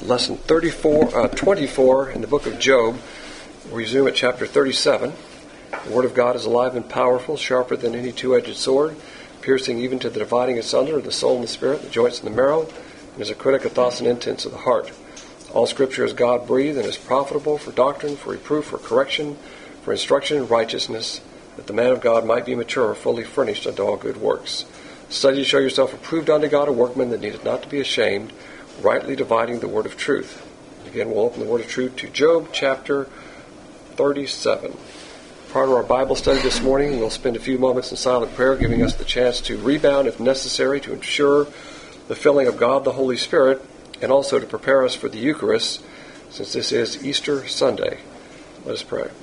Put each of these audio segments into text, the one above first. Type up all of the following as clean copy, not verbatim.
lesson 24 in the book of Job. We'll resume at chapter 37. The Word of God is alive and powerful, sharper than any two-edged sword, piercing even to the dividing asunder of the soul and the spirit, the joints and the marrow, and is a critic of thoughts and intents of the heart. All Scripture is God-breathed and is profitable for doctrine, for reproof, for correction, for instruction in righteousness, that the man of God might be mature, fully furnished unto all good works. Study to show yourself approved unto God, a workman that needeth not to be ashamed, rightly dividing the word of truth. Again, we'll open the word of truth to Job chapter 37. Part of our Bible study this morning, we'll spend a few moments in silent prayer, giving us the chance to rebound if necessary, to ensure the filling of God the Holy Spirit, and also to prepare us for the Eucharist, since this is Easter Sunday. Let us pray.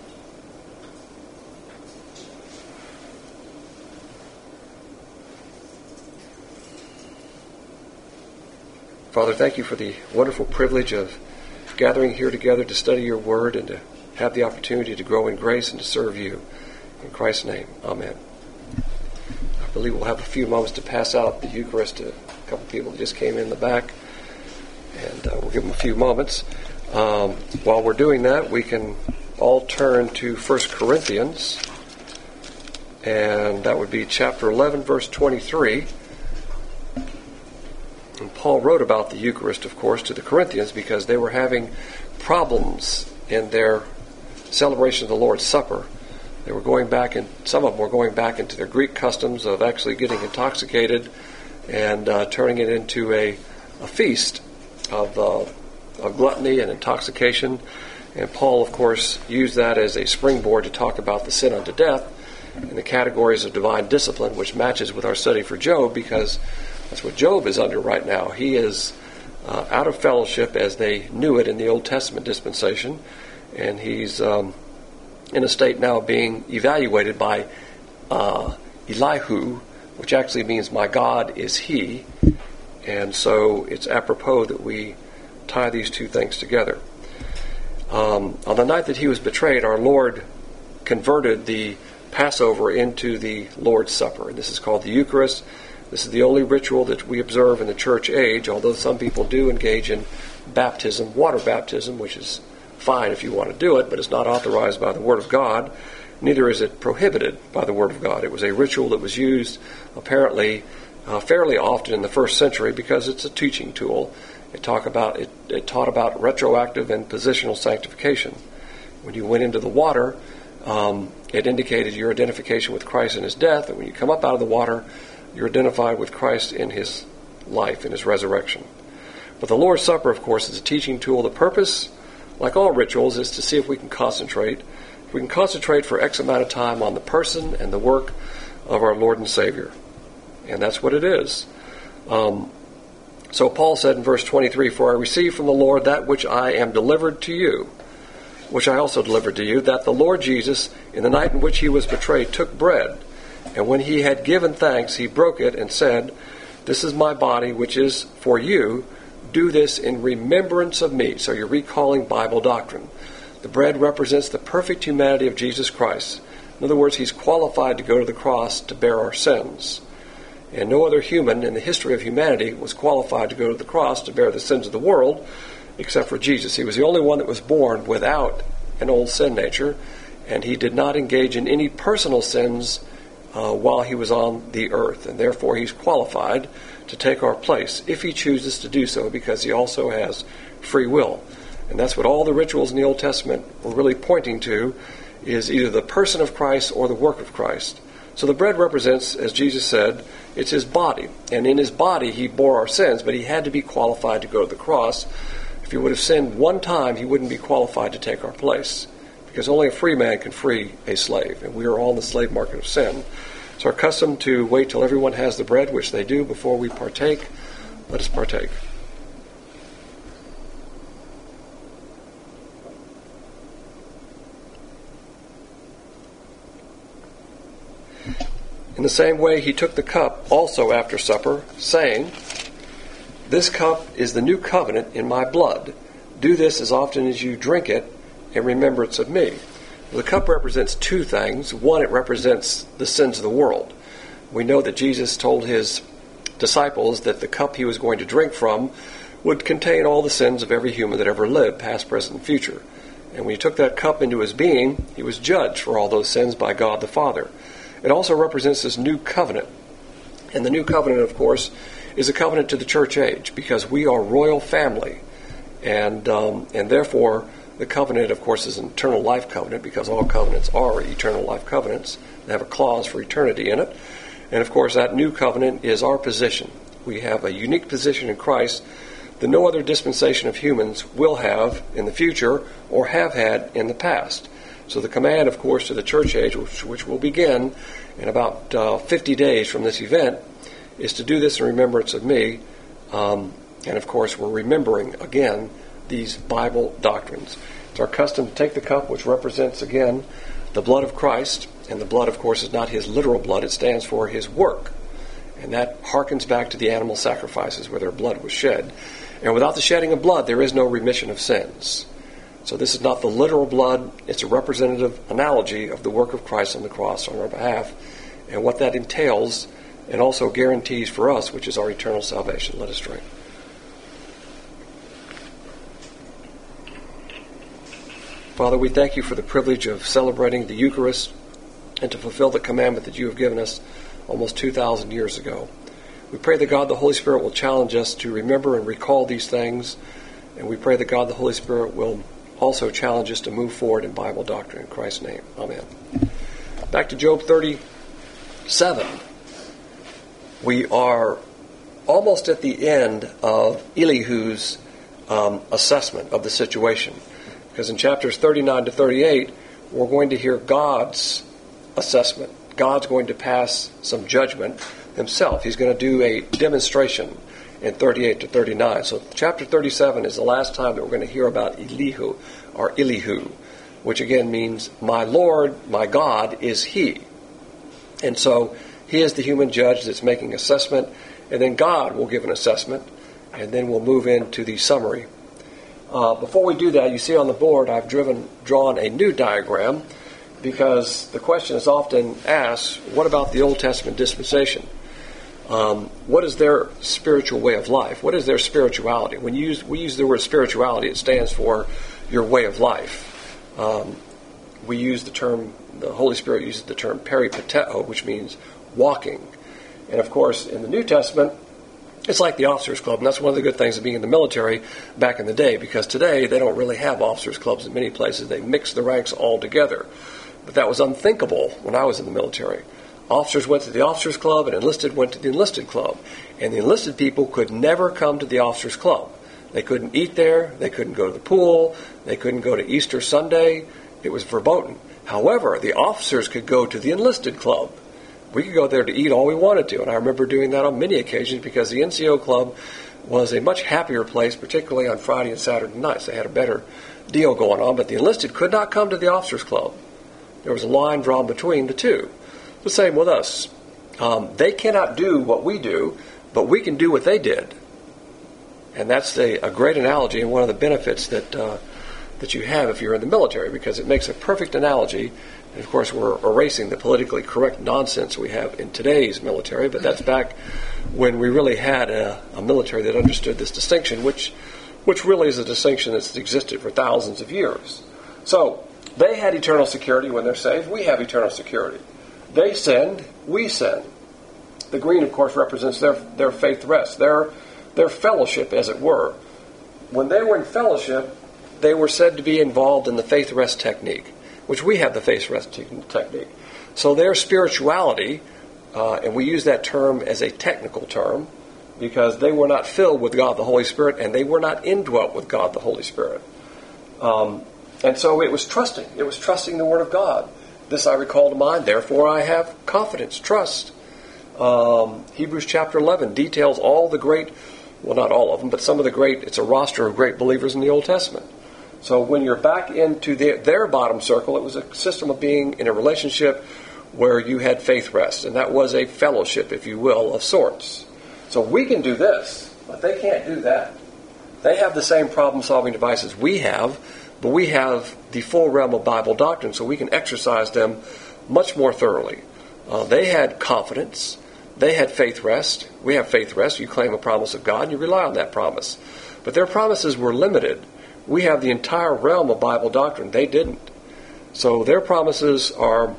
Father, thank you for the wonderful privilege of gathering here together to study your word and to have the opportunity to grow in grace and to serve you. In Christ's name, amen. I believe we'll have a few moments to pass out the Eucharist to a couple people that just came in the back, and we'll give them a few moments. While we're doing that, we can all turn to 1 Corinthians, and that would be chapter 11, verse 23. And Paul wrote about the Eucharist, of course, to the Corinthians because they were having problems in their celebration of the Lord's Supper. They were going back, and some of them were going back into their Greek customs of actually getting intoxicated and turning it into a feast of gluttony and intoxication. And Paul, of course, used that as a springboard to talk about the sin unto death and the categories of divine discipline, which matches with our study for Job, because that's what Job is under right now. He is out of fellowship as they knew it in the Old Testament dispensation, and he's in a state now of being evaluated by Elihu, which actually means my God is he. And so it's apropos that we tie these two things together. On the night that he was betrayed, our Lord converted the Passover into the Lord's Supper, and this is called the Eucharist. This is the only ritual that we observe in the church age, although some people do engage in baptism, water baptism, which is fine if you want to do it, but it's not authorized by the Word of God. Neither is it prohibited by the Word of God. It was a ritual that was used apparently fairly often in the first century because it's a teaching tool. It taught about retroactive and positional sanctification. When you went into the water, it indicated your identification with Christ in his death, and when you come up out of the water, you're identified with Christ in his life, in his resurrection. But the Lord's Supper, of course, is a teaching tool. The purpose, like all rituals, is to see if we can concentrate. If we can concentrate for X amount of time on the person and the work of our Lord and Savior. And that's what it is. So Paul said in verse 23, "For I received from the Lord that which I am delivered to you, which I also delivered to you, that the Lord Jesus, in the night in which he was betrayed, took bread. And when he had given thanks, he broke it and said, 'This is my body, which is for you. Do this in remembrance of me.'" So you're recalling Bible doctrine. The bread represents the perfect humanity of Jesus Christ. In other words, he's qualified to go to the cross to bear our sins. And no other human in the history of humanity was qualified to go to the cross to bear the sins of the world except for Jesus. He was the only one that was born without an old sin nature, and he did not engage in any personal sins while he was on the earth, and therefore he's qualified to take our place if he chooses to do so, because he also has free will. And that's what all the rituals in the Old Testament were really pointing to, is either the person of Christ or the work of Christ. So the bread represents, as Jesus said, it's his body, and in his body he bore our sins, but he had to be qualified to go to the cross. If he would have sinned one time, he wouldn't be qualified to take our place, because only a free man can free a slave, and we are all in the slave market of sin. It's our custom to wait till everyone has the bread, which they do, before we partake. Let us partake. In the same way, he took the cup also after supper, saying, "This cup is the new covenant in my blood. Do this as often as you drink it in remembrance of me." The cup represents two things. One, it represents the sins of the world. We know that Jesus told his disciples that the cup he was going to drink from would contain all the sins of every human that ever lived, past, present, and future. And when he took that cup into his being, he was judged for all those sins by God the Father. It also represents this new covenant. And the new covenant, of course, is a covenant to the church age, because we are royal family. And therefore, the covenant, of course, is an eternal life covenant, because all covenants are eternal life covenants. They have a clause for eternity in it. And, of course, that new covenant is our position. We have a unique position in Christ that no other dispensation of humans will have in the future or have had in the past. So the command, of course, to the church age, which will begin in about 50 days from this event, is to do this in remembrance of me. And, of course, we're remembering, again, these Bible doctrines. It's our custom to take the cup, which represents, again, the blood of Christ. And the blood, of course, is not his literal blood. It stands for his work. And that harkens back to the animal sacrifices where their blood was shed. And without the shedding of blood, there is no remission of sins. So this is not the literal blood. It's a representative analogy of the work of Christ on the cross on our behalf and what that entails and also guarantees for us, which is our eternal salvation. Let us drink. Father, we thank you for the privilege of celebrating the Eucharist and to fulfill the commandment that you have given us almost 2,000 years ago. We pray that God the Holy Spirit will challenge us to remember and recall these things, and we pray that God the Holy Spirit will also challenge us to move forward in Bible doctrine. In Christ's name, amen. Back to Job 37. We are almost at the end of Elihu's assessment of the situation, because in chapters 39 to 38, we're going to hear God's assessment. God's going to pass some judgment himself. He's going to do a demonstration in 38 to 39. So chapter 37 is the last time that we're going to hear about Elihu, which again means, my Lord, my God is he. And so he is the human judge that's making assessment, and then God will give an assessment, and then we'll move into the summary. Before we do that, you see on the board I've drawn a new diagram, because the question is often asked, what about the Old Testament dispensation? What is their spiritual way of life? What is their spirituality? When we use the word spirituality, it stands for your way of life. We use the term, the Holy Spirit uses the term peripateo, which means walking. And of course, in the New Testament, it's like the officers' club, and that's one of the good things of being in the military back in the day, because today they don't really have officers' clubs in many places. They mix the ranks all together. But that was unthinkable when I was in the military. Officers went to the officers' club, and enlisted went to the enlisted club. And the enlisted people could never come to the officers' club. They couldn't eat there. They couldn't go to the pool. They couldn't go to Easter Sunday. It was verboten. However, the officers could go to the enlisted club. We could go there to eat all we wanted to. And I remember doing that on many occasions, because the NCO club was a much happier place, particularly on Friday and Saturday nights. They had a better deal going on. But the enlisted could not come to the officers' club. There was a line drawn between the two. The same with us. They cannot do what we do, but we can do what they did. And that's a great analogy, and one of the benefits that you have if you're in the military, because it makes a perfect analogy. And of course, we're erasing the politically correct nonsense we have in today's military, but that's back when we really had a military that understood this distinction, which really is a distinction that's existed for thousands of years. So, they had eternal security when they're saved. We have eternal security. They sinned. We sin. The green, of course, represents their faith rest, their fellowship, as it were. When they were in fellowship, they were said to be involved in the faith rest technique, which we have the faith rest technique. So their spirituality, and we use that term as a technical term, because they were not filled with God the Holy Spirit, and they were not indwelt with God the Holy Spirit. And so it was trusting. It was trusting the Word of God. This I recall to mind, therefore I have confidence, trust. Hebrews chapter 11 details all the great, well, not all of them, but some of the great, it's a roster of great believers in the Old Testament. So when you're back into their bottom circle, it was a system of being in a relationship where you had faith rest, and that was a fellowship, if you will, of sorts. So we can do this, but they can't do that. They have the same problem-solving devices we have, but we have the full realm of Bible doctrine, so we can exercise them much more thoroughly. They had confidence. They had faith rest. We have faith rest. You claim a promise of God and you rely on that promise. But their promises were limited. We have the entire realm of Bible doctrine. They didn't. So their promises are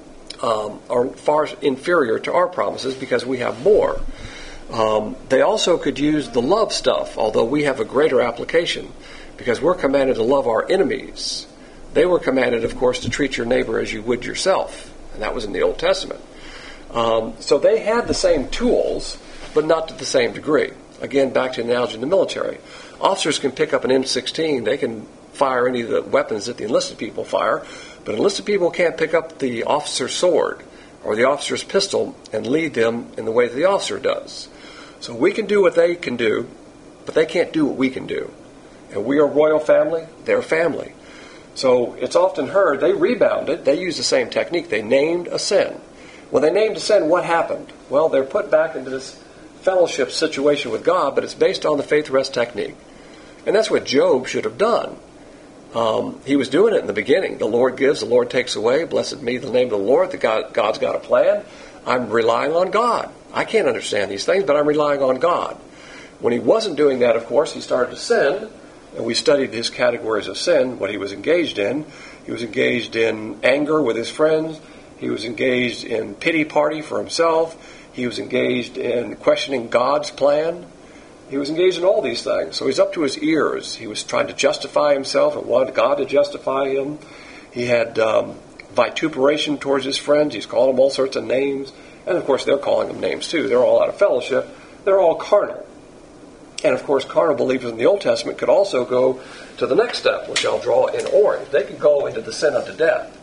far inferior to our promises because we have more. They also could use the love stuff, although we have a greater application because we're commanded to love our enemies. They were commanded, of course, to treat your neighbor as you would yourself, and that was in the Old Testament. So they had the same tools, but not to the same degree. Again, back to the analogy in the military. Officers can pick up an M16. They can fire any of the weapons that the enlisted people fire, but enlisted people can't pick up the officer's sword or the officer's pistol and lead them in the way that the officer does. So we can do what they can do, but they can't do what we can do. And we are royal family, they're family. So it's often heard, they rebounded, they used the same technique. They named a sin. When they named a sin, what happened? Well, they're put back into this fellowship situation with God, but it's based on the faith rest technique. And that's what Job should have done. He was doing it in the beginning. The Lord gives, the Lord takes away. Blessed be the name of the Lord. God's got a plan. I'm relying on God. I can't understand these things, but I'm relying on God. When he wasn't doing that, of course, he started to sin. And we studied his categories of sin, what he was engaged in. He was engaged in anger with his friends. He was engaged in pity party for himself. He was engaged in questioning God's plan. He was engaged in all these things. So he's up to his ears. He was trying to justify himself and wanted God to justify him. He had vituperation towards his friends. He's called them all sorts of names. And, of course, they're calling them names, too. They're all out of fellowship. They're all carnal. And, of course, carnal believers in the Old Testament could also go to the next step, which I'll draw in orange. They could go into the sin unto death.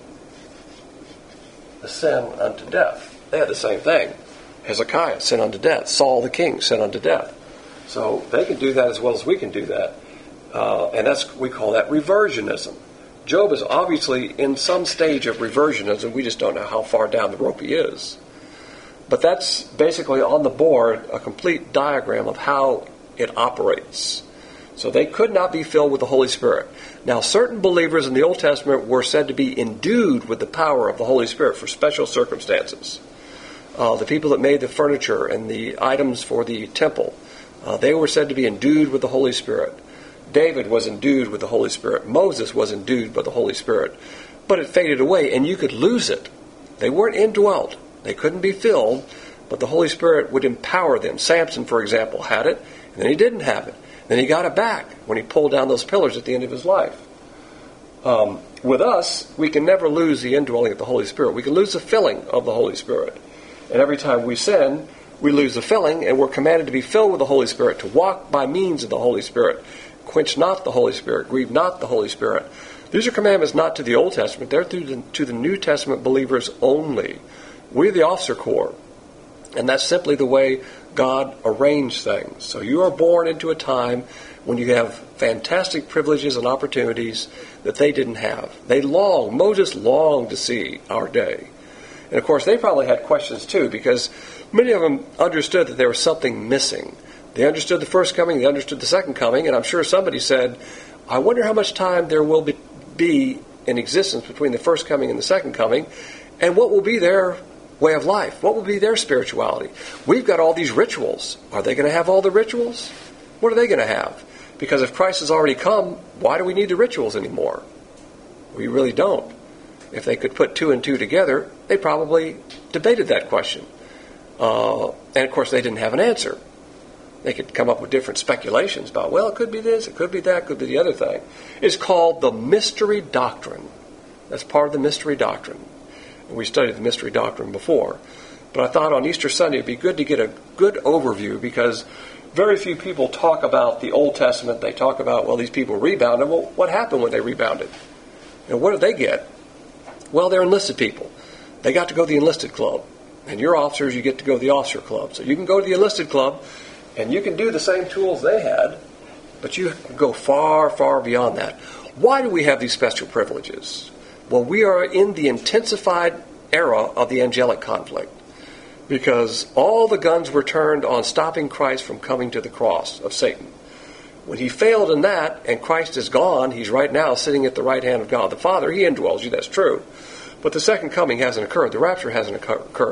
The sin unto death. They had the same thing. Hezekiah, sin unto death. Saul the king, sin unto death. So they can do that as well as we can do that. And we call that reversionism. Job is obviously in some stage of reversionism. We just don't know how far down the rope he is. But that's basically on the board a complete diagram of how it operates. So they could not be filled with the Holy Spirit. Now, certain believers in the Old Testament were said to be endued with the power of the Holy Spirit for special circumstances. The people that made the furniture and the items for the temple, they were said to be endued with the Holy Spirit. David was endued with the Holy Spirit. Moses was endued by the Holy Spirit. But it faded away, and you could lose it. They weren't indwelt. They couldn't be filled, but the Holy Spirit would empower them. Samson, for example, had it, and then he didn't have it. Then he got it back when he pulled down those pillars at the end of his life. With us, we can never lose the indwelling of the Holy Spirit. We can lose the filling of the Holy Spirit. And every time we sin, we lose the filling, and we're commanded to be filled with the Holy Spirit, to walk by means of the Holy Spirit. Quench not the Holy Spirit, grieve not the Holy Spirit. These are commandments not to the Old Testament. They're to the New Testament believers only. We're the officer corps. And that's simply the way God arranged things. So you are born into a time when you have fantastic privileges and opportunities that they didn't have. Moses longed to see our day. And of course, they probably had questions too, because many of them understood that there was something missing. They understood the first coming, they understood the second coming, and I'm sure somebody said, I wonder how much time there will be in existence between the first coming and the second coming, and what will be their way of life? What will be their spirituality? We've got all these rituals. Are they going to have all the rituals? What are they going to have? Because if Christ has already come, why do we need the rituals anymore? We really don't. If they could put two and two together, they probably debated that question. And of course, they didn't have an answer. They could come up with different speculations about, well, it could be this, it could be that, it could be the other thing. It's called the mystery doctrine. That's part of the mystery doctrine. We studied the mystery doctrine before. But I thought on Easter Sunday it would be good to get a good overview, because very few people talk about the Old Testament. They talk about, well, these people rebounded. Well, what happened when they rebounded? What did they get? Well, they're enlisted people. They got to go to the enlisted club. And you're officers, you get to go to the officer club. So you can go to the enlisted club, and you can do the same tools they had, but you can go far, far beyond that. Why do we have these special privileges? Well, we are in the intensified era of the angelic conflict, because all the guns were turned on stopping Christ from coming to the cross of Satan. When he failed in that, and Christ is gone, he's right now sitting at the right hand of God the Father. He indwells you, that's true. But the second coming hasn't occurred. The rapture hasn't occurred.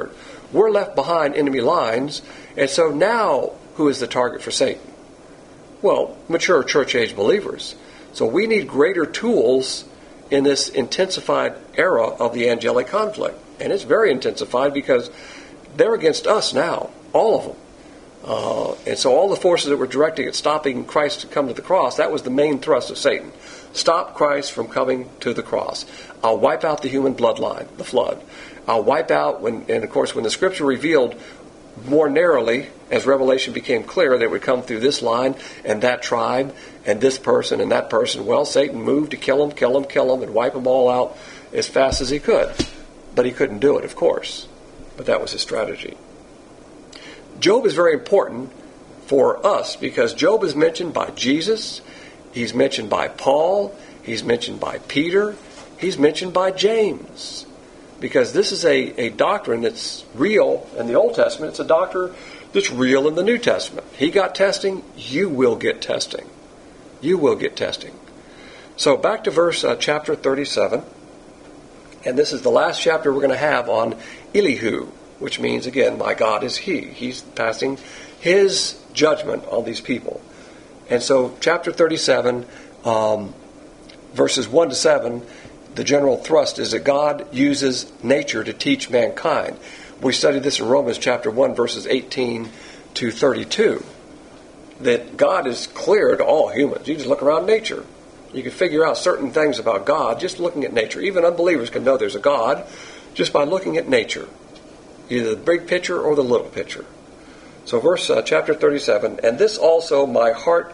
we're left behind enemy lines. And so now, who is the target for Satan? Well, mature church-age believers. So we need greater tools in this intensified era of the angelic conflict. And it's very intensified because they're against us now, all of them. And so all the forces that were directing at stopping Christ to come to the cross, that was the main thrust of Satan. Stop Christ from coming to the cross. I'll wipe out the human bloodline, the flood. I'll wipe out, and of course when the Scripture revealed more narrowly, as Revelation became clear, that it would come through this line and that tribe and this person and that person. Well, Satan moved to kill them, and wipe them all out as fast as he could. But he couldn't do it, of course. But that was his strategy. Job is very important for us because Job is mentioned by Jesus, he's mentioned by Paul, he's mentioned by Peter, he's mentioned by James. Because this is a doctrine that's real in the Old Testament. It's a doctrine that's real in the New Testament. He got testing, you will get testing. You will get testing. So back to verse chapter 37. And this is the last chapter we're going to have on Elihu, which means, again, my God is He. He's passing His judgment on these people. And so chapter 37, verses 1 to 7, the general thrust is that God uses nature to teach mankind. We studied this in Romans chapter 1, verses 18 to 32. That God is clear to all humans. You just look around nature. You can figure out certain things about God just looking at nature. Even unbelievers can know there's a God just by looking at nature. Either the big picture or the little picture. So verse chapter 37, and this also my heart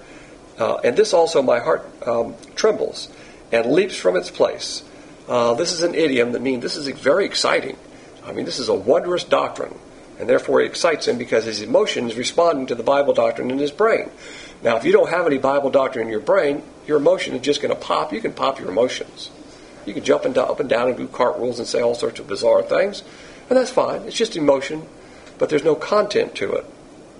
trembles and leaps from its place. This is an idiom that means this is very exciting. I mean, this is a wondrous doctrine, and therefore it excites him because his emotion is responding to the Bible doctrine in his brain. Now, if you don't have any Bible doctrine in your brain, your emotion is just going to pop. You can pop your emotions. You can jump up and down and do cartwheels and say all sorts of bizarre things, and that's fine. It's just emotion, but there's no content to it.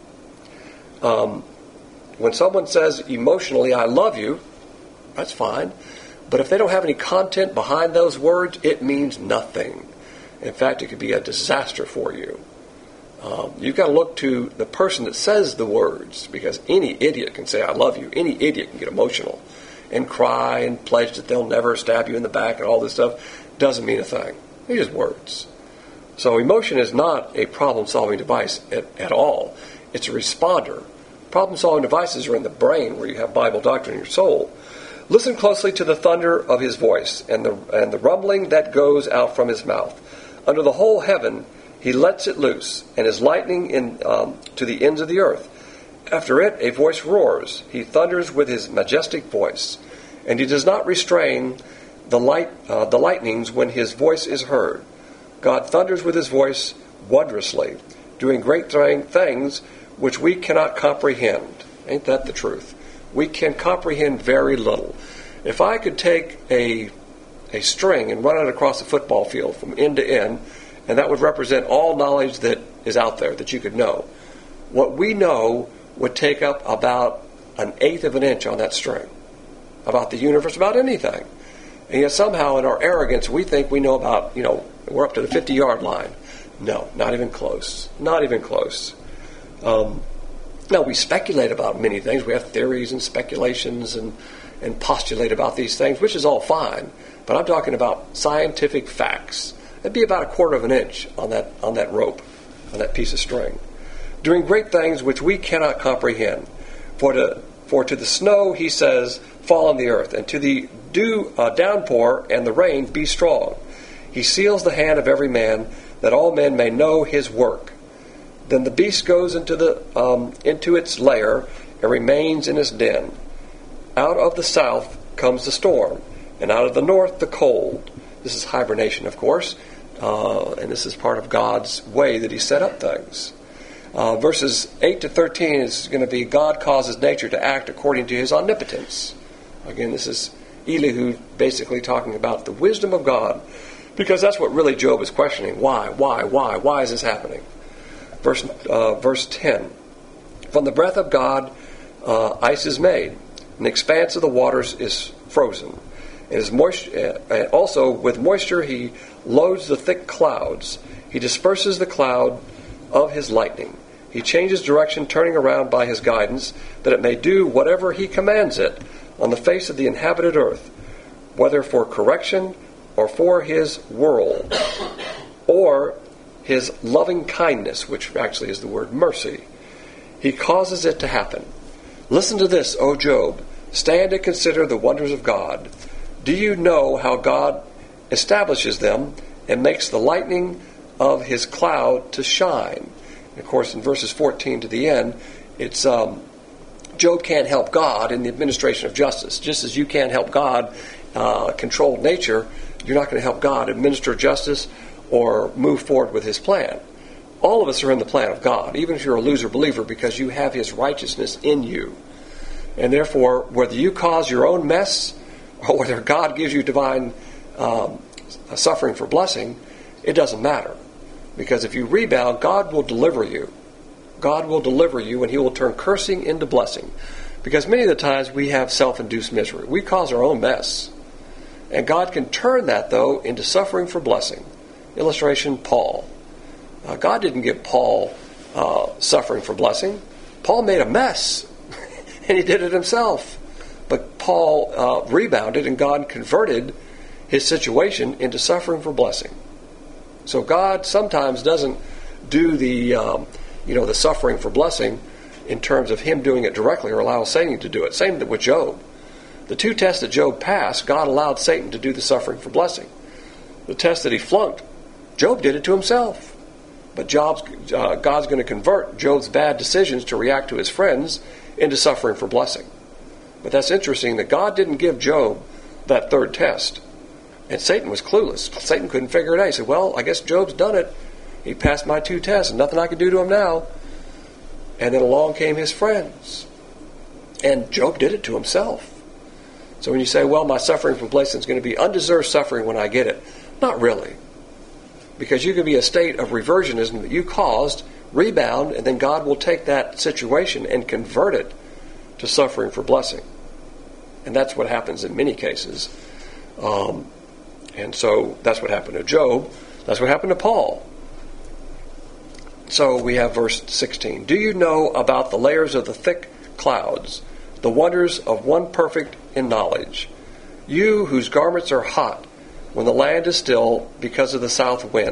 When someone says emotionally, I love you, that's fine. But if they don't have any content behind those words, it means nothing. In fact, it could be a disaster for you. You've got to look to the person that says the words, because any idiot can say, I love you. Any idiot can get emotional and cry and pledge that they'll never stab you in the back and all this stuff. Doesn't mean a thing. They're just words. So emotion is not a problem-solving device at all. It's a responder. Problem-solving devices are in the brain where you have Bible doctrine in your soul. Listen closely to the thunder of his voice and the rumbling that goes out from his mouth. Under the whole heaven he lets it loose, and his lightning to the ends of the earth. After it a voice roars. He thunders with his majestic voice, and he does not restrain the lightnings when his voice is heard. God thunders with his voice wondrously, doing great things which we cannot comprehend. Ain't that the truth? We can comprehend very little. If I could take a string and run it across a football field from end to end, and that would represent all knowledge that is out there that you could know, what we know would take up about 1/8 of an inch on that string, about the universe, about anything. And yet somehow in our arrogance we think we know about, we're up to the 50-yard line. No, not even close. Not even close. Now, we speculate about many things. We have theories and speculations and postulate about these things, which is all fine. But I'm talking about scientific facts. It'd be about 1/4 of an inch on that rope, on that piece of string. Doing great things which we cannot comprehend. For to the snow, he says, fall on the earth, and to the dew downpour and the rain, be strong. He seals the hand of every man, that all men may know his work. Then the beast goes into its lair and remains in its den. Out of the south comes the storm, and out of the north the cold. This is hibernation, of course, and this is part of God's way that He set up things. Verses 8 to 13 is going to be God causes nature to act according to His omnipotence. Again, this is Elihu basically talking about the wisdom of God, because that's what really Job is questioning. Why is this happening? Verse 10. From the breath of God, ice is made. An expanse of the waters is frozen. And also with moisture he loads the thick clouds. He disperses the cloud of his lightning. He changes direction, turning around by his guidance, that it may do whatever he commands it on the face of the inhabited earth, whether for correction or for his world, or his loving kindness, which actually is the word mercy. He causes it to happen. Listen to this, O Job. Stand and consider the wonders of God. Do you know how God establishes them and makes the lightning of his cloud to shine? And of course, in verses 14 to the end, it's Job can't help God in the administration of justice. Just as you can't help God control nature, you're not going to help God administer justice or move forward with his plan. All of us are in the plan of God, even if you're a loser believer, because you have his righteousness in you. And therefore, whether you cause your own mess or whether God gives you divine suffering for blessing, it doesn't matter. Because if you rebound, God will deliver you. God will deliver you, and he will turn cursing into blessing. Because many of the times we have self-induced misery. We cause our own mess. And God can turn that, though, into suffering for blessing. Illustration, Paul. God didn't give Paul suffering for blessing. Paul made a mess, and he did it himself. But Paul rebounded, and God converted his situation into suffering for blessing. So God sometimes doesn't do the suffering for blessing in terms of him doing it directly or allow Satan to do it. Same with Job. The two tests that Job passed, God allowed Satan to do the suffering for blessing. The test that he flunked, Job did it to himself. But God's going to convert Job's bad decisions to react to his friends into suffering for blessing. But that's interesting that God didn't give Job that third test. And Satan was clueless. Satan couldn't figure it out. He said, well, I guess Job's done it. He passed my two tests, and nothing I can do to him now. And then along came his friends. And Job did it to himself. So when you say, well, my suffering from blessing is going to be undeserved suffering when I get it, not really. Because you could be a state of reversionism that you caused, rebound, and then God will take that situation and convert it to suffering for blessing. And that's what happens in many cases. And so that's what happened to Job. That's what happened to Paul. So we have verse 16. Do you know about the layers of the thick clouds, the wonders of one perfect in knowledge? You whose garments are hot when the land is still because of the south wind? ?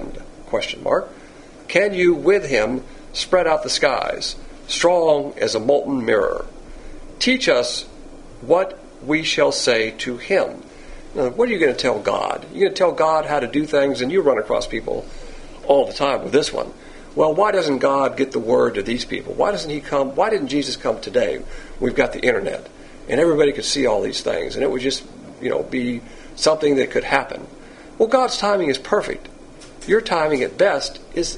Can you with him spread out the skies, strong as a molten mirror? Teach us what we shall say to him. Now, what are you going to tell God? You're going to tell God how to do things, and you run across people all the time with this one. Well, why doesn't God get the word to these people? Why doesn't he come? Why didn't Jesus come today? We've got the internet, and everybody could see all these things, and it would just, be something that could happen. Well, God's timing is perfect. Your timing at best is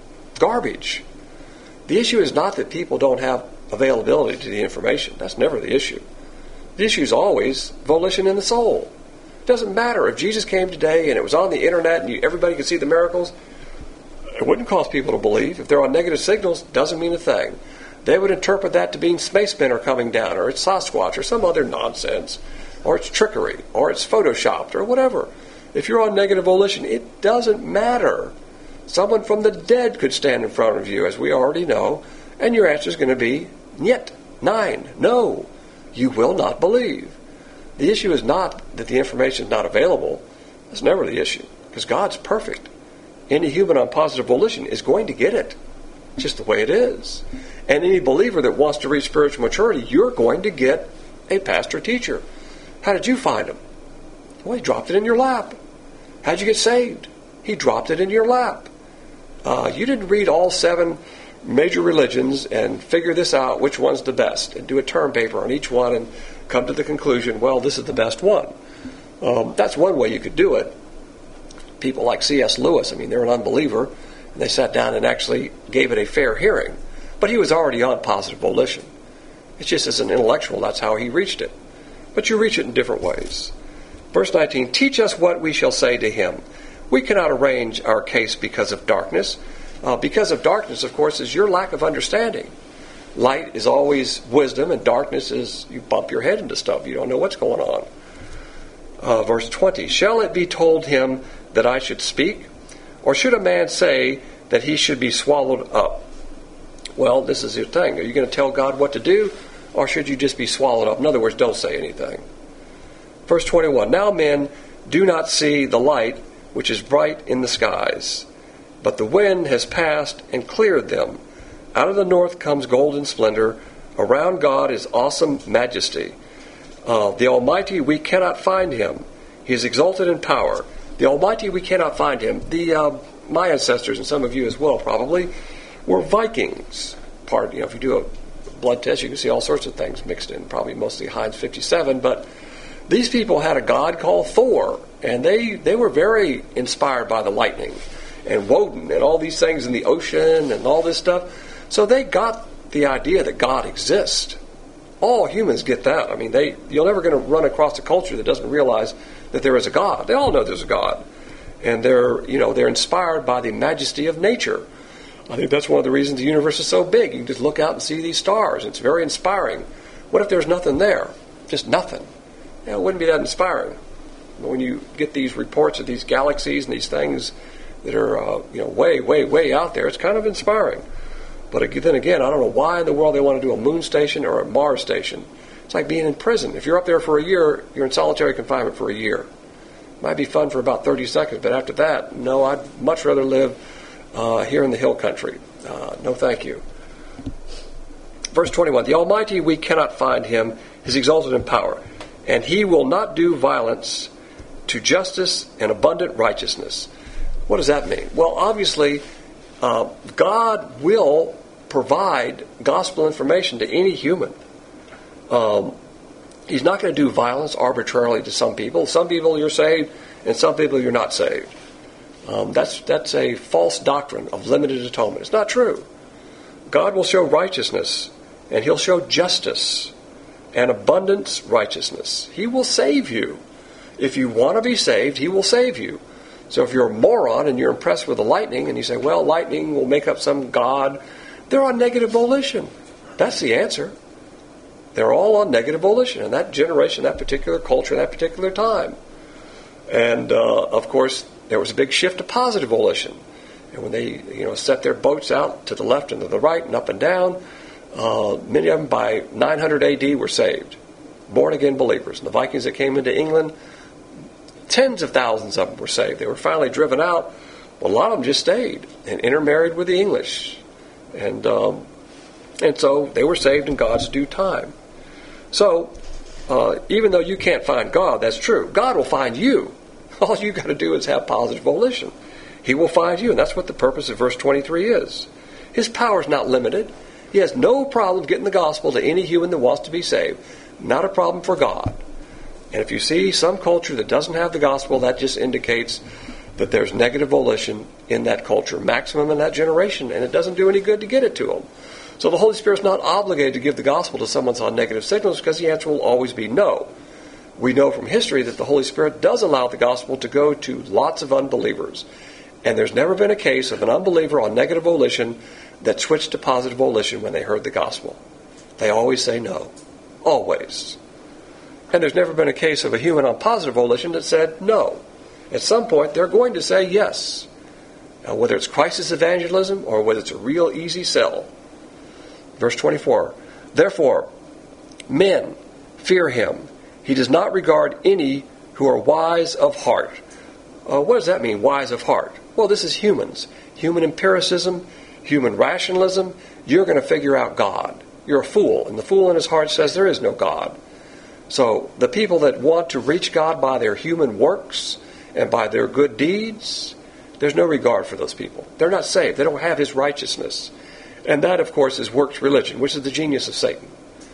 garbage. The issue is not that people don't have availability to the information. That's never the issue. The issue is always volition in the soul. It doesn't matter if Jesus came today and it was on the internet and everybody could see the miracles. It wouldn't cause people to believe. If they're on negative signals, it doesn't mean a thing. They would interpret that to being space spinner coming down, or it's Sasquatch, or some other nonsense, or it's trickery, or it's photoshopped, or whatever. If you're on negative volition, it doesn't matter. Someone from the dead could stand in front of you, as we already know, and your answer is going to be, Niet, nein, no. You will not believe. The issue is not that the information is not available. That's never the issue, because God's perfect. Any human on positive volition is going to get it. Just the way it is. And any believer that wants to reach spiritual maturity, you're going to get a pastor teacher. How did you find him? Well, he dropped it in your lap. How'd you get saved? He dropped it in your lap. You didn't read all 7 major religions and figure this out, which one's the best, and do a term paper on each one and come to the conclusion, well, this is the best one. That's one way you could do it. People like C.S. Lewis, they're an unbeliever, and they sat down and actually gave it a fair hearing. But he was already on positive volition. It's just as an intellectual, that's how he reached it. But you reach it in different ways. Verse 19, teach us what we shall say to him. We cannot arrange our case because of darkness. Because of darkness, of course, is your lack of understanding. Light is always wisdom, and darkness is you bump your head into stuff. You don't know what's going on. Verse 20, shall it be told him that I should speak? Or should a man say that he should be swallowed up? Well, this is your thing. Are you going to tell God what to do, or should you just be swallowed up? In other words, don't say anything. Verse 21, now men do not see the light which is bright in the skies, but the wind has passed and cleared them. Out of the north comes golden splendor. Around God is awesome majesty. The Almighty, we cannot find him. He is exalted in power. The Almighty, we cannot find him. My ancestors, and some of you as well probably, were Vikings. If you do a blood test, you can see all sorts of things mixed in, probably mostly Heinz 57, but these people had a god called Thor, and they were very inspired by the lightning and Woden and all these things in the ocean and all this stuff. So they got the idea that God exists. All humans get that. I mean, you're never going to run across a culture that doesn't realize that there is a God. They all know there's a God. And they're inspired by the majesty of nature. I think that's one of the reasons the universe is so big. You can just look out and see these stars. It's very inspiring. What if there's nothing there? Just nothing. It wouldn't be that inspiring. But when you get these reports of these galaxies and these things that are way, way, way out there, it's kind of inspiring. But then again, I don't know why in the world they want to do a moon station or a Mars station. It's like being in prison. If you're up there for a year, you're in solitary confinement for a year. Might be fun for about 30 seconds, but after that, no, I'd much rather live here in the hill country. No, thank you. Verse 21, the Almighty, we cannot find him, is exalted in power, and he will not do violence to justice and abundant righteousness. What does that mean? Well, obviously, God will provide gospel information to any human. He's not going to do violence arbitrarily to some people. Some people you're saved, and some people you're not saved. That's a false doctrine of limited atonement. It's not true. God will show righteousness, and he'll show justice and abundance righteousness. He will save you. If you want to be saved, he will save you. So if you're a moron and you're impressed with the lightning, and you say, well, lightning will make up some god, they're on negative volition. That's the answer. They're all on negative volition in that generation, that particular culture, that particular time. And, of course, there was a big shift to positive volition. And when they, set their boats out to the left and to the right and up and down, many of them by 900 AD were saved, born-again believers. And the Vikings that came into England, tens of thousands of them were saved. They were finally driven out. Well, a lot of them just stayed and intermarried with the English. And so they were saved in God's due time. So, even though you can't find God, that's true. God will find you. All you got to do is have positive volition. He will find you, and that's what the purpose of verse 23 is. His power is not limited. He has no problem getting the gospel to any human that wants to be saved. Not a problem for God. And if you see some culture that doesn't have the gospel, that just indicates that there's negative volition in that culture, maximum in that generation, and it doesn't do any good to get it to them. So the Holy Spirit's not obligated to give the gospel to someone on negative signals, because the answer will always be no. We know from history that the Holy Spirit does allow the gospel to go to lots of unbelievers. And there's never been a case of an unbeliever on negative volition that switched to positive volition when they heard the gospel. They always say no. Always. And there's never been a case of a human on positive volition that said no. At some point, they're going to say yes. Now, whether it's crisis evangelism or whether it's a real easy sell. Verse 24, therefore, men fear him. He does not regard any who are wise of heart. What does that mean, wise of heart? Well, this is humans. Human empiricism, human rationalism. You're going to figure out God. You're a fool, and the fool in his heart says there is no God. So the people that want to reach God by their human works and by their good deeds, there's no regard for those people. They're not saved. They don't have his righteousness. And that, of course, is works religion, which is the genius of Satan.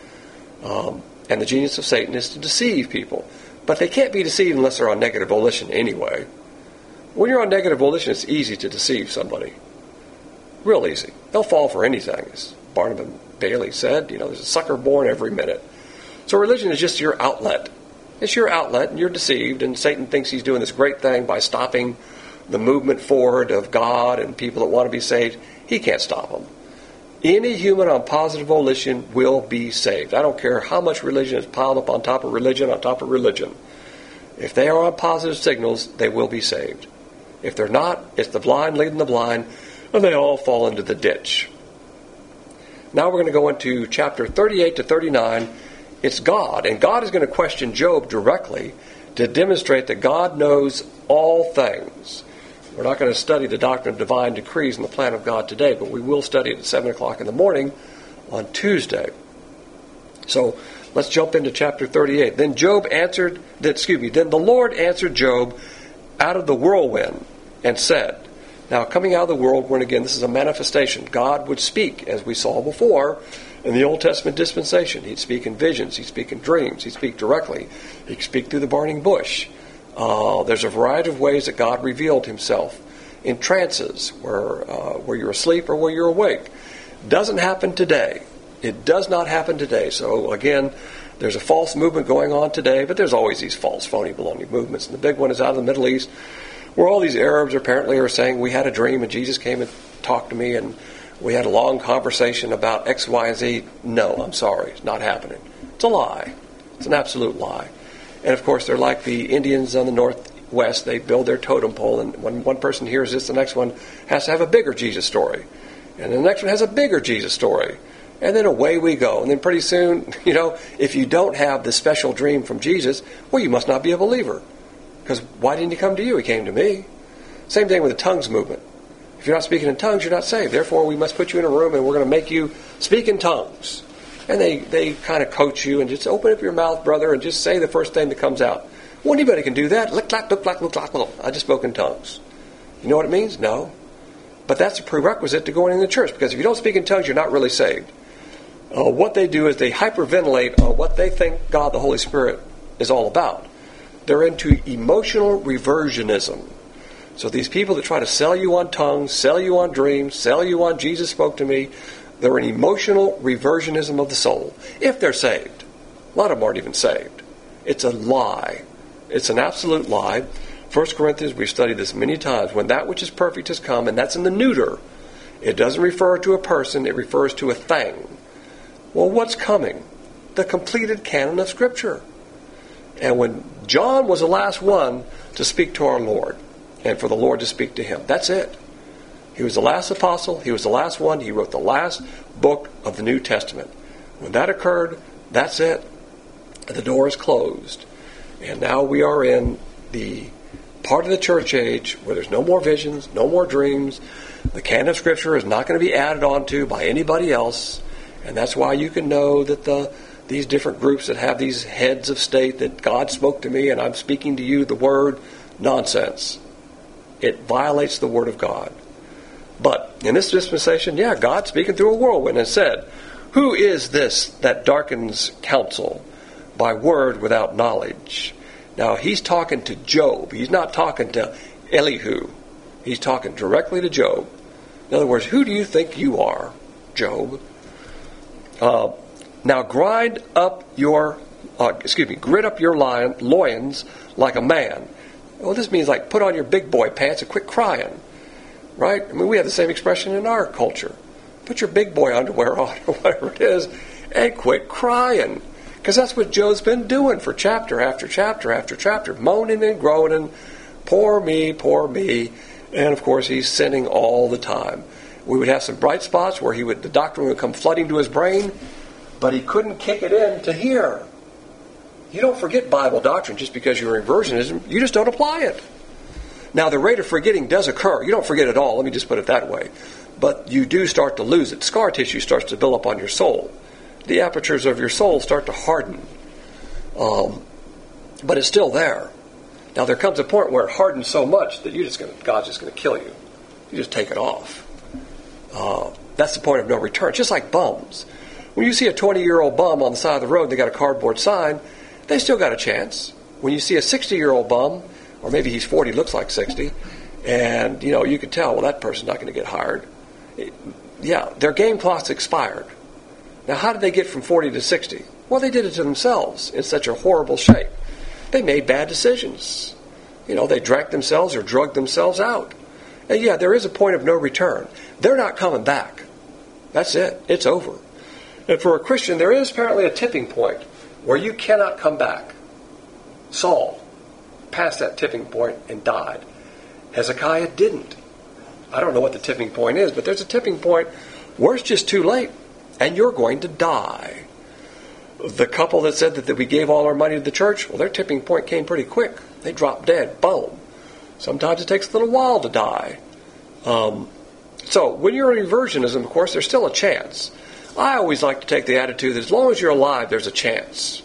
And the genius of Satan is to deceive people. But they can't be deceived unless they're on negative volition anyway. When you're on negative volition, it's easy to deceive somebody. Real easy. They'll fall for anything, as Barnabas Bailey said. There's a sucker born every minute. So religion is just your outlet. It's your outlet, and you're deceived, and Satan thinks he's doing this great thing by stopping the movement forward of God and people that want to be saved. He can't stop them. Any human on positive volition will be saved. I don't care how much religion is piled up on top of religion on top of religion. If they are on positive signals, they will be saved. If they're not, it's the blind leading the blind, and they all fall into the ditch. Now we're going to go into chapter 38 to 39. It's God, and God is going to question Job directly to demonstrate that God knows all things. We're not going to study the doctrine of divine decrees and the plan of God today, but we will study it at 7 o'clock in the morning on Tuesday. So let's jump into chapter 38. Then the Lord answered Job out of the whirlwind and said, now coming out of the whirlwind again, this is a manifestation. God would speak, as we saw before, in the Old Testament dispensation. He'd speak in visions, he'd speak in dreams, he'd speak directly, he'd speak through the burning bush. There's a variety of ways that God revealed himself in trances, where you're asleep or where you're awake. Doesn't happen today. It does not happen today. So again, there's a false movement going on today, but there's always these false, phony, baloney movements. And the big one is out of the Middle East, where all these Arabs apparently are saying, we had a dream and Jesus came and talked to me and we had a long conversation about X, Y, and Z. No, I'm sorry, it's not happening. It's a lie. It's an absolute lie. And of course, they're like the Indians on the Northwest. They build their totem pole, and when one person hears this, the next one has to have a bigger Jesus story. And the next one has a bigger Jesus story. And then away we go. And then pretty soon, if you don't have the special dream from Jesus, well, you must not be a believer. Because why didn't he come to you? He came to me. Same thing with the tongues movement. If you're not speaking in tongues, you're not saved. Therefore, we must put you in a room and we're going to make you speak in tongues. And they kind of coach you and just open up your mouth, brother, and just say the first thing that comes out. Well, anybody can do that. Lick, clack, look, clack, look, clack, look. I just spoke in tongues. You know what it means? No. But that's a prerequisite to going in the church, because if you don't speak in tongues, you're not really saved. What they do is they hyperventilate on what they think God the Holy Spirit is all about. They're into emotional reversionism. So these people that try to sell you on tongues, sell you on dreams, sell you on Jesus spoke to me, they're an emotional reversionism of the soul, if they're saved. A lot of them aren't even saved. It's a lie. It's an absolute lie. 1 Corinthians, we've studied this many times. When that which is perfect has come, and that's in the neuter. It doesn't refer to a person, it refers to a thing. Well, what's coming? The completed canon of Scripture. And when John was the last one to speak to our Lord, and for the Lord to speak to him, that's it. He was the last apostle. He was the last one. He wrote the last book of the New Testament. When that occurred, that's it. The door is closed. And now we are in the part of the church age where there's no more visions, no more dreams. The canon of Scripture is not going to be added onto by anybody else. And that's why you can know that these different groups that have these heads of state that God spoke to me and I'm speaking to you the word, nonsense. It violates the word of God. But in this dispensation, God speaking through a whirlwind and said, who is this that darkens counsel by word without knowledge? Now, he's talking to Job. He's not talking to Elihu. He's talking directly to Job. In other words, who do you think you are, Job? Now grid up your loins like a man. Well, this means like put on your big boy pants and quit crying. Right? I mean, we have the same expression in our culture. Put your big boy underwear on, or whatever it is, and quit crying. Because that's what Job's been doing for chapter after chapter after chapter, moaning and groaning, poor me, poor me. And of course, he's sinning all the time. We would have some bright spots where the doctrine would come flooding to his brain, but he couldn't kick it in to hear. You don't forget Bible doctrine just because you're in reversionism. You just don't apply it. Now, the rate of forgetting does occur. You don't forget it all. Let me just put it that way. But you do start to lose it. Scar tissue starts to build up on your soul. The apertures of your soul start to harden. But it's still there. Now, there comes a point where it hardens so much that God's just going to kill you. You just take it off. That's the point of no return. It's just like bums. When you see a 20-year-old bum on the side of the road, they got a cardboard sign, they still got a chance. When you see a 60-year-old bum, or maybe he's 40, looks like 60, and you can tell, well, that person's not going to get hired. Their game clock's expired. Now, how did they get from 40 to 60? Well, they did it to themselves in such a horrible shape. They made bad decisions. They drank themselves or drugged themselves out. And there is a point of no return. They're not coming back. That's it. It's over. And for a Christian, there is apparently a tipping point where you cannot come back. Saul passed that tipping point and died. Hezekiah didn't. I don't know what the tipping point is, but there's a tipping point where it's just too late, and you're going to die. The couple that said that we gave all our money to the church, well, their tipping point came pretty quick. They dropped dead. Boom. Sometimes it takes a little while to die. So when you're in reversionism, of course, there's still a chance. I always like to take the attitude that as long as you're alive, there's a chance.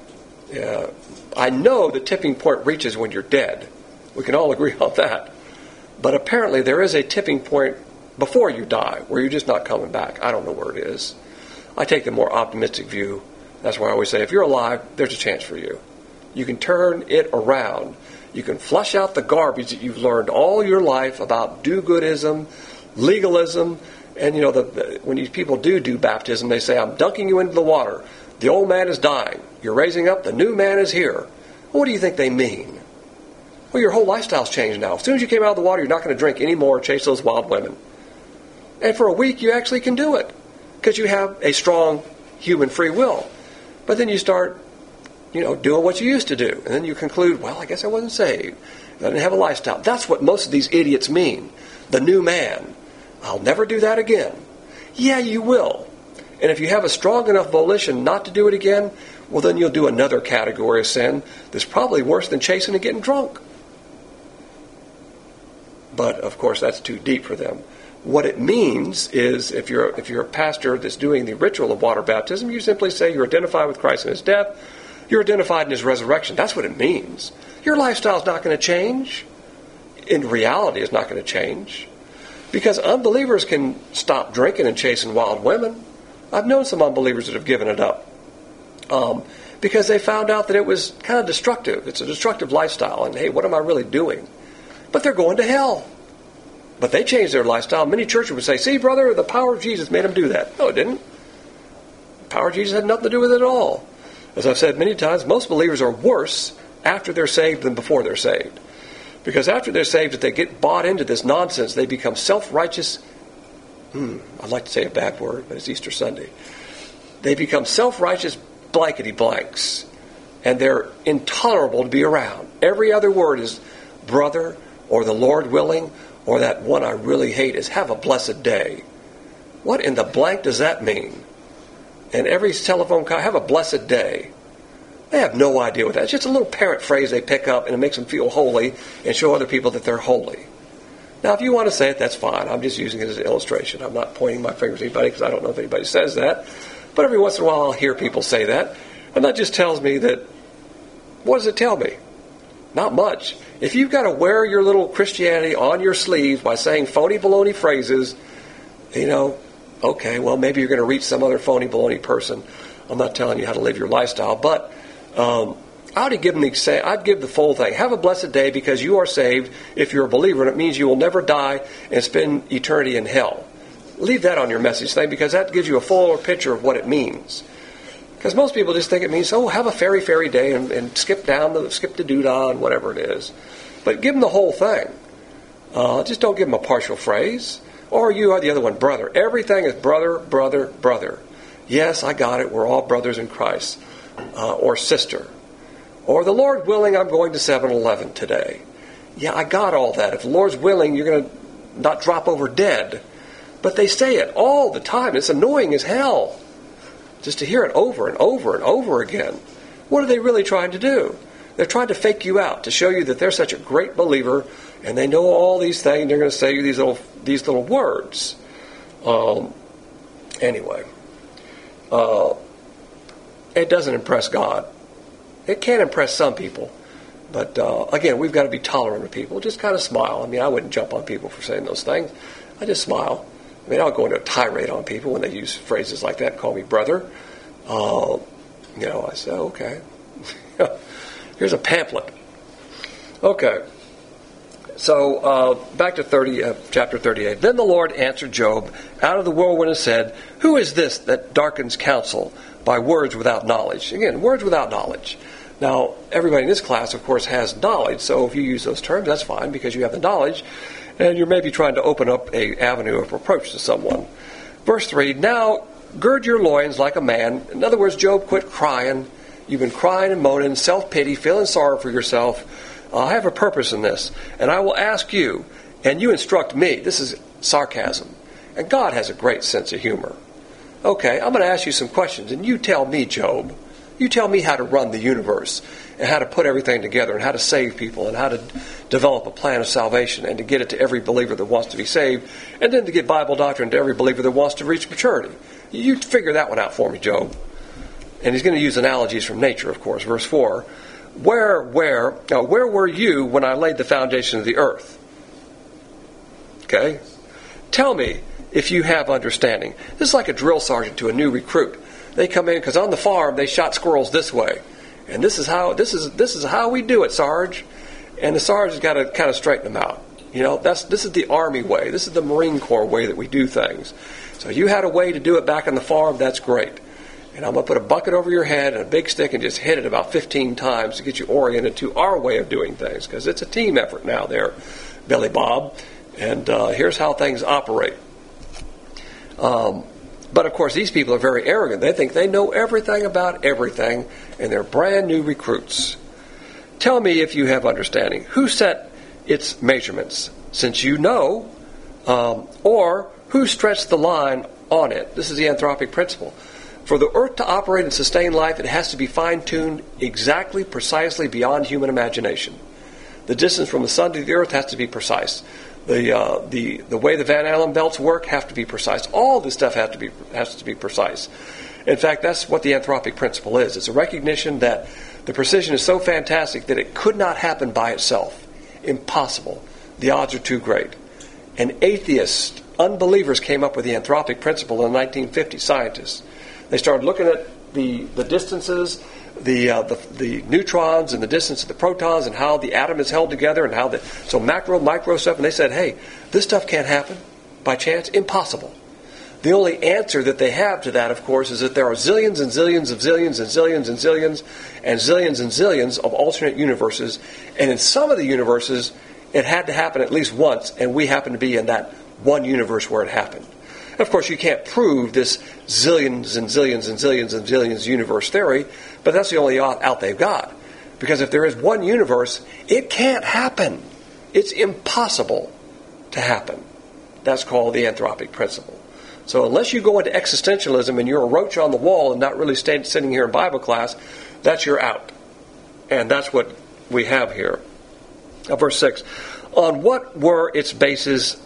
I know the tipping point reaches when you're dead. We can all agree on that. But apparently there is a tipping point before you die where you're just not coming back. I don't know where it is. I take the more optimistic view. That's why I always say, if you're alive, there's a chance for you. You can turn it around. You can flush out the garbage that you've learned all your life about do-goodism, legalism, and when these people do baptism, they say, I'm dunking you into the water. The old man is dying. You're raising up. The new man is here. What do you think they mean? Well, your whole lifestyle's changed now. As soon as you came out of the water, you're not going to drink anymore, chase those wild women. And for a week, you actually can do it because you have a strong human free will. But then you start, doing what you used to do. And then you conclude, well, I guess I wasn't saved. I didn't have a lifestyle. That's what most of these idiots mean. The new man. I'll never do that again. Yeah, you will. And if you have a strong enough volition not to do it again, well, then you'll do another category of sin that's probably worse than chasing and getting drunk. But, of course, that's too deep for them. What it means is, if you're a pastor that's doing the ritual of water baptism, you simply say you're identified with Christ in His death, you're identified in His resurrection. That's what it means. Your lifestyle's not going to change. In reality, it's not going to change. Because unbelievers can stop drinking and chasing wild women. I've known some unbelievers that have given it up. Because they found out that it was kind of destructive. It's a destructive lifestyle. And, hey, what am I really doing? But they're going to hell. But they changed their lifestyle. Many churches would say, see, brother, the power of Jesus made them do that. No, it didn't. The power of Jesus had nothing to do with it at all. As I've said many times, most believers are worse after they're saved than before they're saved. Because after they're saved, if they get bought into this nonsense, they become self-righteous. I'd like to say a bad word, but it's Easter Sunday. They become self-righteous blankety blanks. And they're intolerable to be around. Every other word is brother or the Lord willing, or that one I really hate is have a blessed day. What in the blank does that mean? And every telephone call, have a blessed day. They have no idea what that is. It's just a little parrot phrase they pick up, and it makes them feel holy and show other people that they're holy. Now, if you want to say it, that's fine. I'm just using it as an illustration. I'm not pointing my fingers at anybody because I don't know if anybody says that. But every once in a while I'll hear people say that. And that just tells me that, what does it tell me? Not much. If you've got to wear your little Christianity on your sleeve by saying phony baloney phrases, okay, well, maybe you're going to reach some other phony baloney person. I'm not telling you how to live your lifestyle, but I'd give the full thing. Have a blessed day because you are saved if you're a believer, and it means you will never die and spend eternity in hell. Leave that on your message thing because that gives you a fuller picture of what it means. Because most people just think it means, have a fairy day and skip the doodah and whatever it is. But give them the whole thing. Just don't give them a partial phrase. Or you are the other one, brother. Everything is brother, brother, brother. Yes, I got it. We're all brothers in Christ. Or sister. Or the Lord willing, I'm going to 7-Eleven today. Yeah, I got all that. If the Lord's willing, you're going to not drop over dead. But they say it all the time. It's annoying as hell. Just to hear it over and over and over again. What are they really trying to do? They're trying to fake you out, to show you that they're such a great believer, and they know all these things. They're going to say you these little words. Anyway, it doesn't impress God. It can impress some people, but again, we've got to be tolerant of people. Just kind of smile. I mean, I wouldn't jump on people for saying those things. I just smile. I mean, I'll go into a tirade on people when they use phrases like that, call me brother. I say, okay. Here's a pamphlet. Okay. So, back to chapter 38. Then the Lord answered Job out of the whirlwind and said, who is this that darkens counsel by words without knowledge? Again, words without knowledge. Now, everybody in this class, of course, has knowledge. So if you use those terms, that's fine because you have the knowledge. And you're maybe trying to open up an avenue of approach to someone. Verse 3, now gird your loins like a man. In other words, Job, quit crying. You've been crying and moaning, self-pity, feeling sorry for yourself. I have a purpose in this, and I will ask you, and you instruct me. This is sarcasm. And God has a great sense of humor. Okay, I'm going to ask you some questions, and you tell me, Job. You tell me how to run the universe, and how to put everything together, and how to save people, and how to develop a plan of salvation, and to get it to every believer that wants to be saved, and then to get Bible doctrine to every believer that wants to reach maturity. You figure that one out for me, Job. And he's going to use analogies from nature, of course. Verse 4, where were you when I laid the foundation of the earth? Okay? Tell me if you have understanding. This is like a drill sergeant to a new recruit. They come in because on the farm they shot squirrels this way, and this is how we do it, Sarge. And the Sarge has got to kind of straighten them out. This is the Army way. This is the Marine Corps way that we do things. So you had a way to do it back on the farm. That's great. And I'm going to put a bucket over your head and a big stick and just hit it about 15 times to get you oriented to our way of doing things, because it's a team effort now there, Billy Bob. And here's how things operate. But of course, these people are very arrogant. They think they know everything about everything, and they're brand new recruits. Tell me if you have understanding. Who set its measurements? Since you know, or who stretched the line on it? This is the anthropic principle. For the earth to operate and sustain life, it has to be fine-tuned exactly, precisely beyond human imagination. The distance from the sun to the earth has to be precise. The way the Van Allen belts work have to be precise. All this stuff has to be precise. In fact, that's what the anthropic principle is. It's a recognition that the precision is so fantastic that it could not happen by itself. Impossible. The odds are too great. And atheists, unbelievers, came up with the anthropic principle in the 1950s, scientists. They started looking at the distances, the neutrons and the distance of the protons, and how the atom is held together, and so macro, micro stuff. And they said, hey, this stuff can't happen by chance. Impossible. The only answer that they have to that, of course, is that there are zillions and zillions of zillions and zillions and zillions and zillions and zillions of alternate universes. And in some of the universes, it had to happen at least once, and we happen to be in that one universe where it happened. Of course, you can't prove this zillions and zillions and zillions and zillions universe theory, but that's the only out they've got. Because if there is one universe, it can't happen. It's impossible to happen. That's called the anthropic principle. So unless you go into existentialism and you're a roach on the wall and not really sitting here in Bible class, that's your out. And that's what we have here. Verse 6. On what were its bases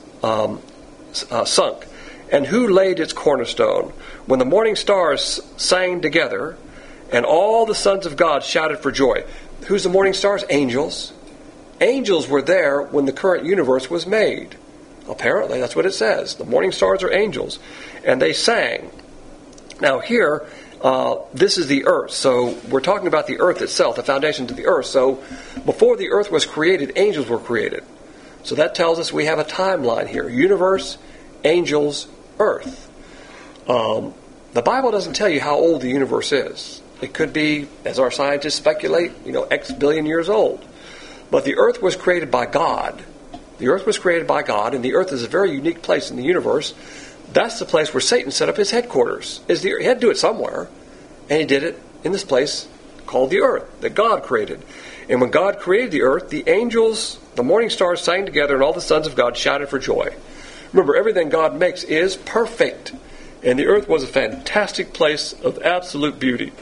sunk? And who laid its cornerstone? When the morning stars sang together, and all the sons of God shouted for joy. Who's the morning stars? Angels. Angels were there when the current universe was made. Apparently, that's what it says. The morning stars are angels. And they sang. Now here, this is the earth. So we're talking about the earth itself, the foundation to the earth. So before the earth was created, angels were created. So that tells us we have a timeline here. Universe, angels, earth. The Bible doesn't tell you how old the universe is. It could be, as our scientists speculate, X billion years old. But the earth was created by God. The earth was created by God, and the earth is a very unique place in the universe. That's the place where Satan set up his headquarters. He had to do it somewhere, and he did it in this place called the earth that God created. And when God created the earth, the angels, the morning stars sang together, and all the sons of God shouted for joy. Remember, everything God makes is perfect. And the earth was a fantastic place of absolute beauty.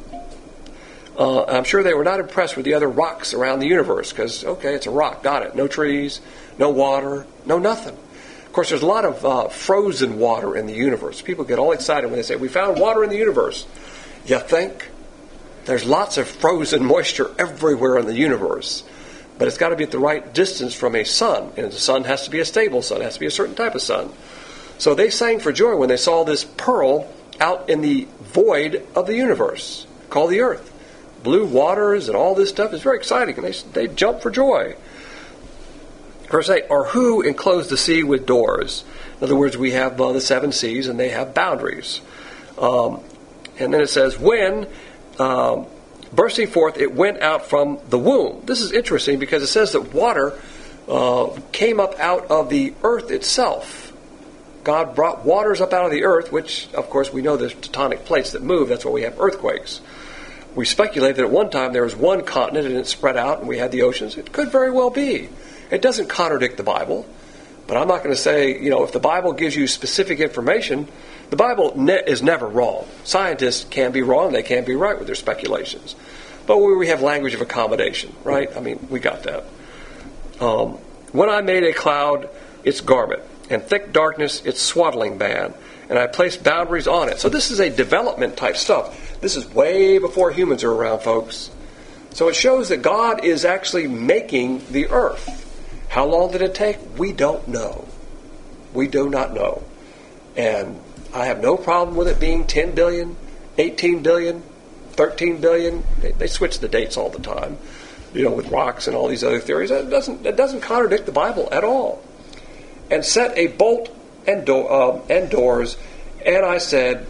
I'm sure they were not impressed with the other rocks around the universe, because, okay, it's a rock, got it. No trees, no water, no nothing. Of course, there's a lot of frozen water in the universe. People get all excited when they say, we found water in the universe. You think? There's lots of frozen moisture everywhere in the universe. But it's got to be at the right distance from a sun. And the sun has to be a stable sun. It has to be a certain type of sun. So they sang for joy when they saw this pearl out in the void of the universe, called the earth. Blue waters and all this stuff is very exciting. And they jump for joy. Verse 8, or who enclosed the sea with doors? In other words, we have the seven seas and they have boundaries. And then it says, when... bursting forth, it went out from the womb. This is interesting because it says that water came up out of the earth itself. God brought waters up out of the earth, which, of course, we know there's tectonic plates that move. That's why we have earthquakes. We speculate that at one time there was one continent and it spread out and we had the oceans. It could very well be. It doesn't contradict the Bible. But I'm not going to say, if the Bible gives you specific information, the Bible is never wrong. Scientists can be wrong, they can be right with their speculations. But we have language of accommodation, right? I mean, we got that. When I made a cloud its garment, and thick darkness its swaddling band, and I placed boundaries on it. So this is a development type stuff. This is way before humans are around, folks. So it shows that God is actually making the earth. How long did it take? We don't know. We do not know. And I have no problem with it being 10 billion, 18 billion, 13 billion. They switch the dates all the time, with rocks and all these other theories. It doesn't contradict the Bible at all. And set a bolt and doors, and I said,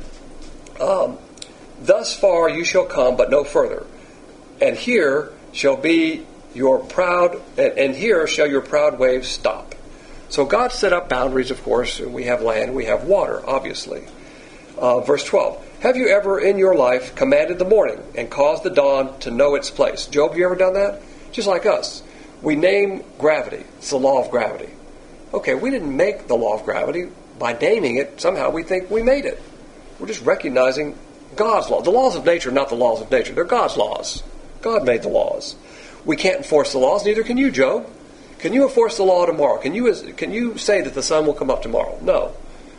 thus far you shall come, but no further. And here shall be your proud, and here shall your proud waves stop. So God set up boundaries, of course. We have land, we have water, obviously. Verse 12. Have you ever in your life commanded the morning and caused the dawn to know its place? Job, have you ever done that? Just like us. We name gravity. It's the law of gravity. Okay, we didn't make the law of gravity. By naming it, somehow we think we made it. We're just recognizing God's law. The laws of nature are not the laws of nature. They're God's laws. God made the laws. We can't enforce the laws, neither can you, Job. Can you enforce the law tomorrow? Can you say that the sun will come up tomorrow? No.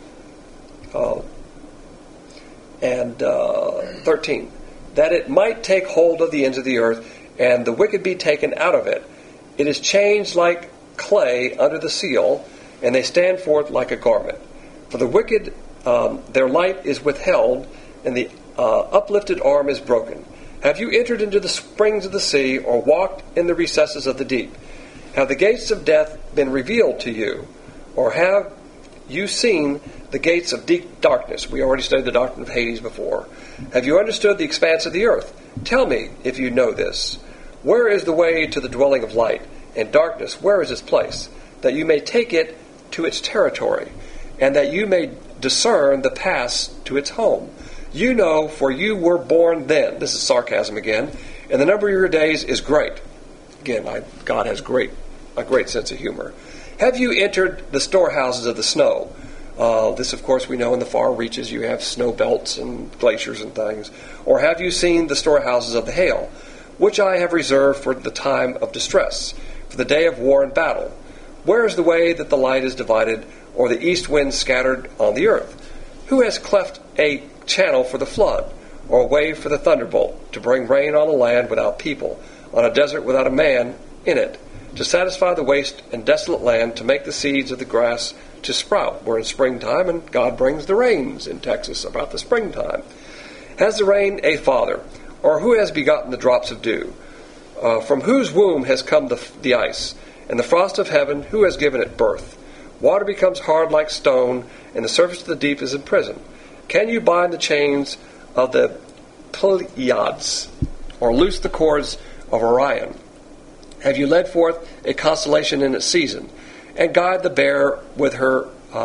13. That it might take hold of the ends of the earth, and the wicked be taken out of it. It is changed like clay under the seal, and they stand forth like a garment. For the wicked, their light is withheld, and the uplifted arm is broken. Have you entered into the springs of the sea, or walked in the recesses of the deep? Have the gates of death been revealed to you? Or have you seen the gates of deep darkness? We already studied the doctrine of Hades before. Have you understood the expanse of the earth? Tell me, if you know this. Where is the way to the dwelling of light? And darkness, where is its place? That you may take it to its territory, and that you may discern the paths to its home. You know, for you were born then. This is sarcasm again. And the number of your days is great. Again, God has a great sense of humor. Have you entered the storehouses of the snow? This, of course, we know in the far reaches you have snow belts and glaciers and things. Or have you seen the storehouses of the hail, which I have reserved for the time of distress, for the day of war and battle? Where is the way that the light is divided, or the east wind scattered on the earth? Who has cleft a channel for the flood, or a way for the thunderbolt, to bring rain on a land without people, on a desert without a man in it, to satisfy the waste and desolate land, to make the seeds of the grass to sprout? We're in springtime, and God brings the rains in Texas about the springtime. Has the rain a father, or who has begotten the drops of dew? From whose womb has come the ice, and the frost of heaven, who has given it birth? Water becomes hard like stone, and the surface of the deep is imprisoned. Can you bind the chains of the Pleiades, or loose the cords of Orion? Have you led forth a constellation in its season, and guide the bear with her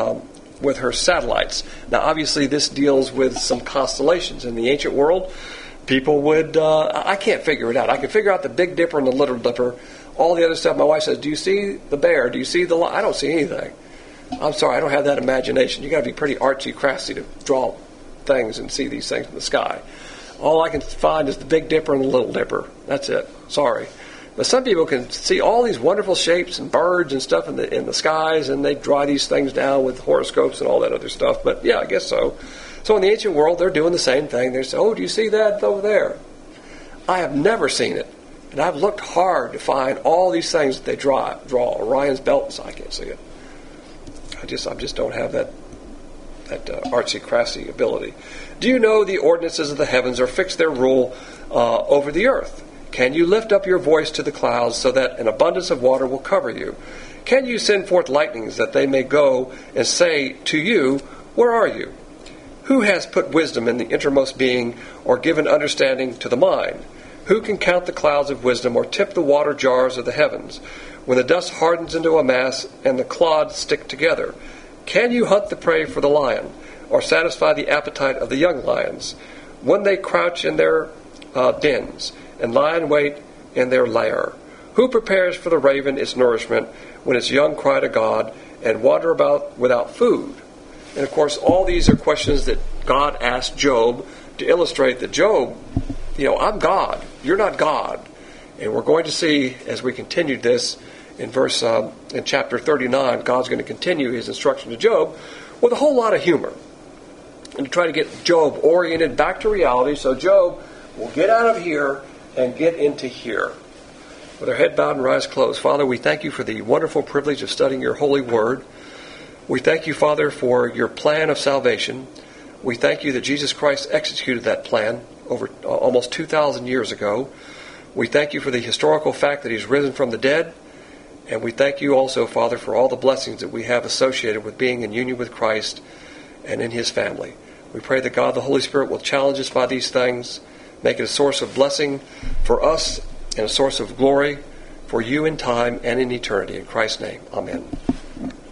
satellites? Now, obviously, this deals with some constellations. In the ancient world, people would, I can't figure it out. I can figure out the Big Dipper and the Little Dipper, all the other stuff. My wife says, do you see the bear? Do you see the lion? I don't see anything. I'm sorry, I don't have that imagination. You got to be pretty artsy-craftsy to draw things and see these things in the sky. All I can find is the Big Dipper and the Little Dipper. That's it. Sorry. But some people can see all these wonderful shapes and birds and stuff in the skies, and they draw these things down with horoscopes and all that other stuff. But yeah, I guess so. So in the ancient world, they're doing the same thing. They say, oh, do you see that over there? I have never seen it. And I've looked hard to find all these things that they draw. Orion's belt, so I can't see it. I just don't have that artsy-craftsy ability. Do you know the ordinances of the heavens, or fix their rule over the earth? Can you lift up your voice to the clouds, so that an abundance of water will cover you? Can you send forth lightnings, that they may go and say to you, where are you? Who has put wisdom in the innermost being, or given understanding to the mind? Who can count the clouds of wisdom, or tip the water jars of the heavens, when the dust hardens into a mass and the clods stick together? Can you hunt the prey for the lion, or satisfy the appetite of the young lions? When they crouch in their dens, and lie in wait in their lair? Who prepares for the raven its nourishment when its young cry to God and wander about without food? And of course, all these are questions that God asked Job to illustrate that Job, I'm God. You're not God. And we're going to see as we continue this in chapter 39, God's going to continue his instruction to Job with a whole lot of humor and to try to get Job oriented back to reality so Job will get out of here and get into here. With our head bowed and our eyes closed, Father, we thank you for the wonderful privilege of studying your holy word. We thank you, Father, for your plan of salvation. We thank you that Jesus Christ executed that plan over almost 2,000 years ago. We thank you for the historical fact that he's risen from the dead. And we thank you also, Father, for all the blessings that we have associated with being in union with Christ and in his family. We pray that God, the Holy Spirit, will challenge us by these things, make it a source of blessing for us and a source of glory for you in time and in eternity. In Christ's name, amen.